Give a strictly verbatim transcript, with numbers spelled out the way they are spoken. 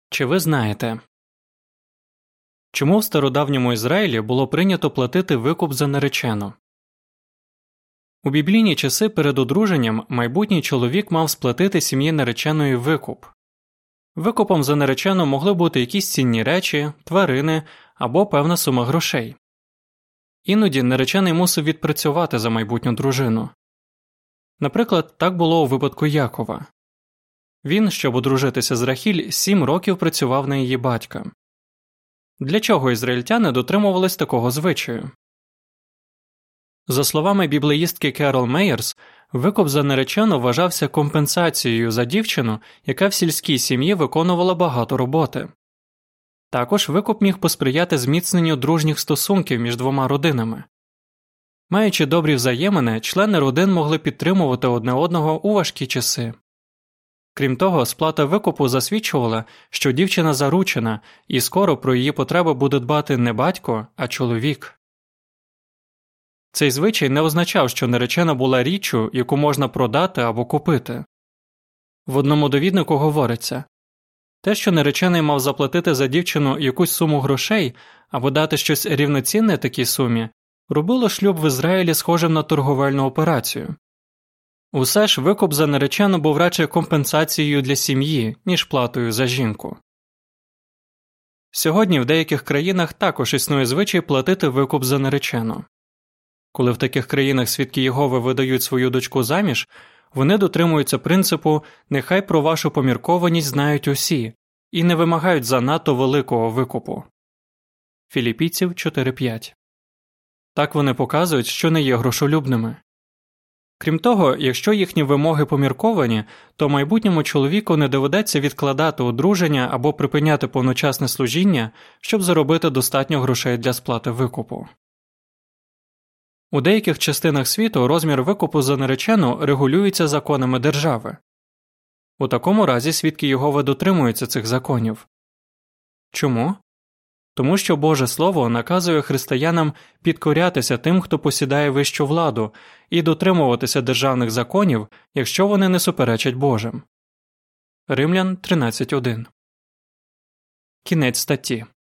Чи ви знаєте, чому в стародавньому Ізраїлі було прийнято платити викуп за наречену? У біблійні часи перед одруженням майбутній чоловік мав сплатити сім'ї нареченої викуп. Викупом за наречену могли бути якісь цінні речі, тварини або певна сума грошей. Іноді наречений мусив відпрацювати за майбутню дружину. Наприклад, так було у випадку Якова. Він, щоб одружитися з Рахіль, сім років працював на її батька. Для чого ізраїльтяни дотримувались такого звичаю? За словами біблеїстки Керол Мейерс, викуп за наречену вважався компенсацією за дівчину, яка в сільській сім'ї виконувала багато роботи. Також викуп міг посприяти зміцненню дружніх стосунків між двома родинами. Маючи добрі взаємини, члени родин могли підтримувати одне одного у важкі часи. Крім того, сплата викупу засвідчувала, що дівчина заручена, і скоро про її потреби буде дбати не батько, а чоловік. Цей звичай не означав, що наречена була річчю, яку можна продати або купити. В одному довіднику говориться, те, що наречений мав заплатити за дівчину якусь суму грошей або дати щось рівноцінне такій сумі, робило шлюб в Ізраїлі схожим на торговельну операцію. Усе ж викуп за наречену був радше компенсацією для сім'ї, ніж платою за жінку. Сьогодні в деяких країнах також існує звичай платити викуп за наречену. Коли в таких країнах свідки Єгови видають свою дочку заміж, вони дотримуються принципу «нехай про вашу поміркованість знають усі» і не вимагають занадто великого викупу. Філіпійців чотири п'ять. Так вони показують, що не є грошолюбними. Крім того, якщо їхні вимоги помірковані, то майбутньому чоловіку не доведеться відкладати одруження або припиняти повночасне служіння, щоб заробити достатньо грошей для сплати викупу. У деяких частинах світу розмір викупу за наречену регулюється законами держави. У такому разі свідки Єгови дотримуються цих законів. Чому? Тому що Боже Слово наказує християнам підкорятися тим, хто посідає вищу владу, і дотримуватися державних законів, якщо вони не суперечать Божим. Римлян тринадцять один. Кінець статті.